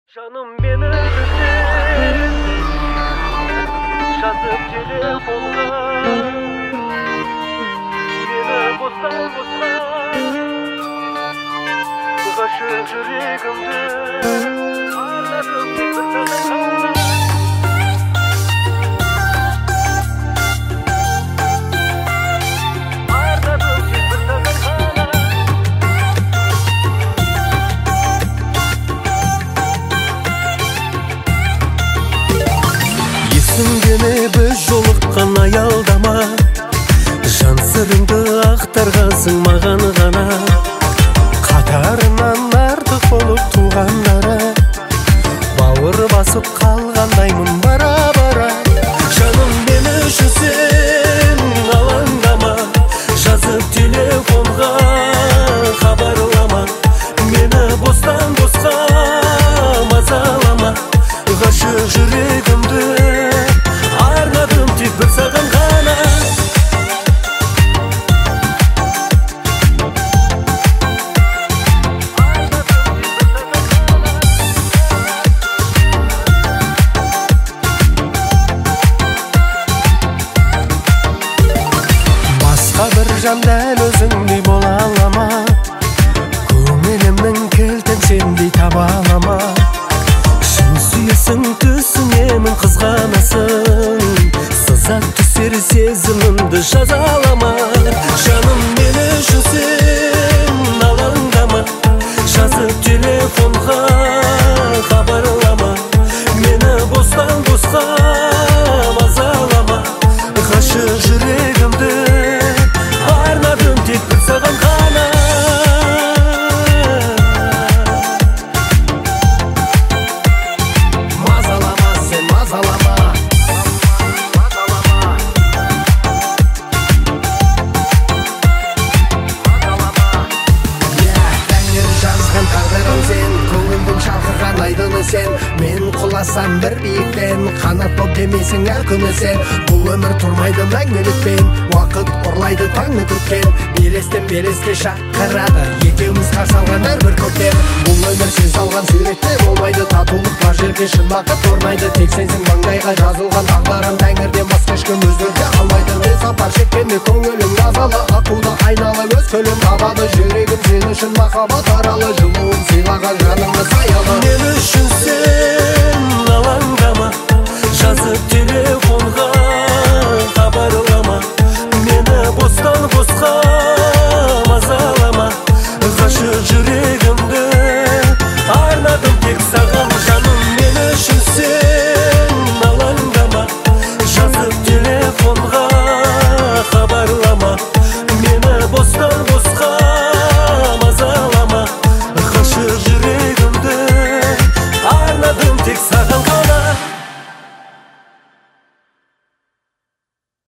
Canım beni özledin, yazıp telefonla beni bostan kaşık yüreğimde ağladım tek bir tane. Gene biz жолыққан аялдама, жан сырыңды ақтарғансың маған ғана. Қатарынан артық болып туғандары, бауыр басып қалғандаймын бара-бара. Жаным мені жүрсең алаңдама, жазып телефонға хабарлама. Мені бостан босқа мазалама, ғашық жүрегімді арнадым тек бір саған ғана. Басқа бір жан дәл өзіңдей бола алама, көңілімнің кілтін сендей таба алама. Шын сүйесің түсінемін қызғанасың, сызат түсер сезімімді жазалама. Жаным мені жүрсең алаңдама, жазып телефонға хабарлама. Мені бостан босқа мазалама, ғашық жүрегімді арнадым тек бір саған ғана. Сен мен құласам бір биіктен, қанат боп демейсің әр күні сен. Бұл өмір тұрмайды мәңгілікпен, уақыт ұрлайды таңны күткен. Белестен белеске шақырады, екеуміз қарсы алған әрбір көктем. Бұл өмір сен салған суретте болмайды, татулық бар жерге шын бақыт орнайды. Тек сенсің маңдайға жазылған тағдырым, тәңірден басқа ешкім өзгерте алмайды. Мен сапар шеккенде көңілім азалы, аққуды айналып өз көлін табады. Жүрегім сен үшін махаббат аралы, жылуын сыйлаған жаныңды саялы. Мен үшін